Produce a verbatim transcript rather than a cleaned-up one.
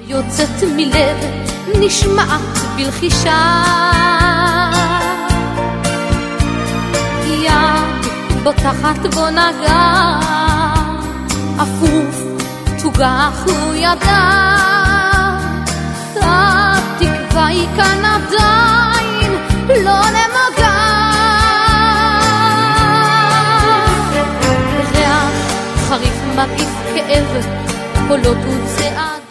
יוצאת מלב נשמעת בלחישה, יד בוטחת בו נגע, אפוף תוגח הוא ידע, התקווה היא כאן עדיין לא נמוגה. ריח חריף מרעיף כאב, קולות וצעד